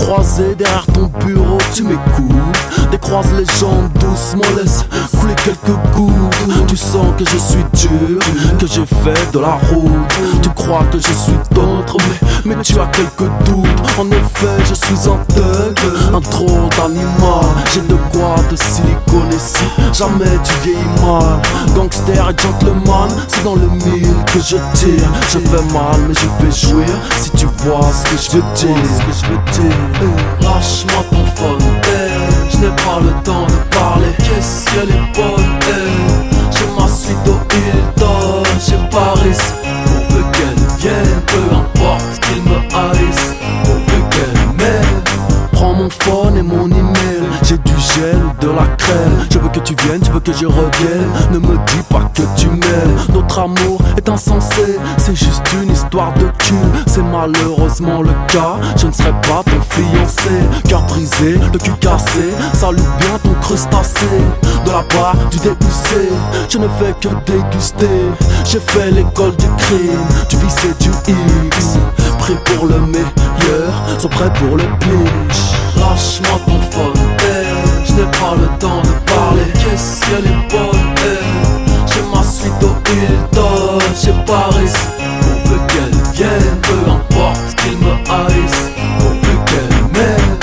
croisé derrière ton bureau, tu m'écoutes. Décroise les jambes doucement, laisse couler quelques gouttes. Tu sens que je suis dur, que j'ai fait de la route. Tu crois que je suis d'autres, mais tu as quelques doutes. En effet, je suis un thug, un drôle d'animal. J'ai de quoi te siliconer si jamais tu vieillis mal. Gangster et gentleman, c'est dans le mille que je tire. Je fais mal mais je fais jouir, si tu vois ce que je veux dire. Lâche-moi ton phone, je n'ai pas le temps de parler. Qu'est-ce qu'elle est bonne, je m'assois au Hilton chez Paris. Pourvu qu'elle vienne, peu importe qu'il me haïsse. Pourvu qu'elle m'aime. Prends mon phone et mon email, j'ai du gel ou de la crème. Je veux que tu viennes, je veux que je revienne. Ne me dis pas que tu m'aimes. Notre amour est insensé, c'est juste une histoire de cul. C'est malheureusement le cas, je ne serai pas ton fiancé. Cœur brisé, le cul cassé, salue bien ton crustacé. De la part du DUC, je ne fais que déguster. J'ai fait l'école du crime, du vice et du X. Pris pour le meilleur, sont prêts pour le pire. Lâche-moi ton phone, je n'ai pas le temps de parler. Qu'est-ce qu'elle est bonne, je m'assois au Hilton chez Paris. Pourvu qu'elle vienne, peu importe qu'il me haïsse. Pourvu qu'elle m'aime.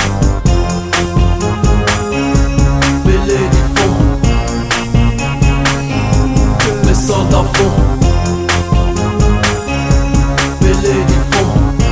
Mêlés du fond, mes soldats font. Mêlés du fond.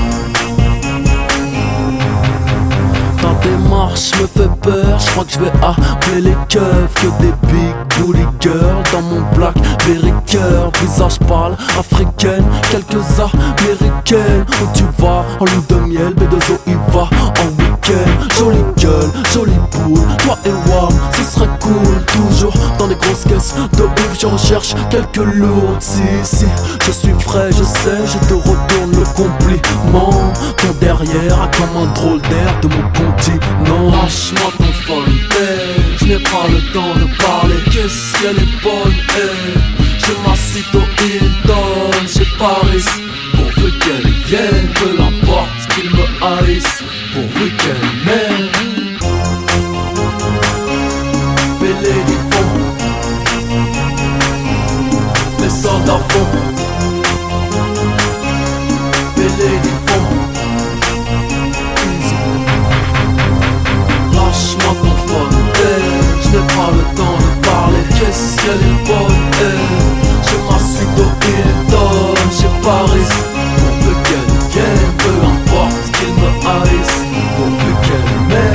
Démarche me fait peur, je crois que je vais appeler les keufs. Que des big bully girls dans mon Blackberry cœur. Visage pâle, africaine, quelques américaines. Où tu vas en lune de miel, B2O il va en week-end. Jolie gueule, jolie boule, toi et Wam, ce serait cool. Toujours dans des grosses caisses de ouf, je recherche quelques lourds. Si, je suis frais, je sais, je te retourne le compliment. Ton derrière a comme un drôle d'air de mon continent. Lâche-moi ton phone, je n'ai pas le temps de parler. Qu'est-ce qu'elle est bonne, je m'assois au Hilton chez Paris. Pourvu qu'elle vienne, peu importe qu'il me haïsse. Pourvu qu'elle m'aime. Mêlés du fond, les soldats font. Mêlés du fond. Lâche-moi ton phone, je n'ai pas le temps de parler. Qu'est-ce qu'elle est bonne, je m'assois au Hilton chez Paris. Pourvu qu'elle vienne, peu importe qu'il me haïsse. Pourvu qu'elle m'aime.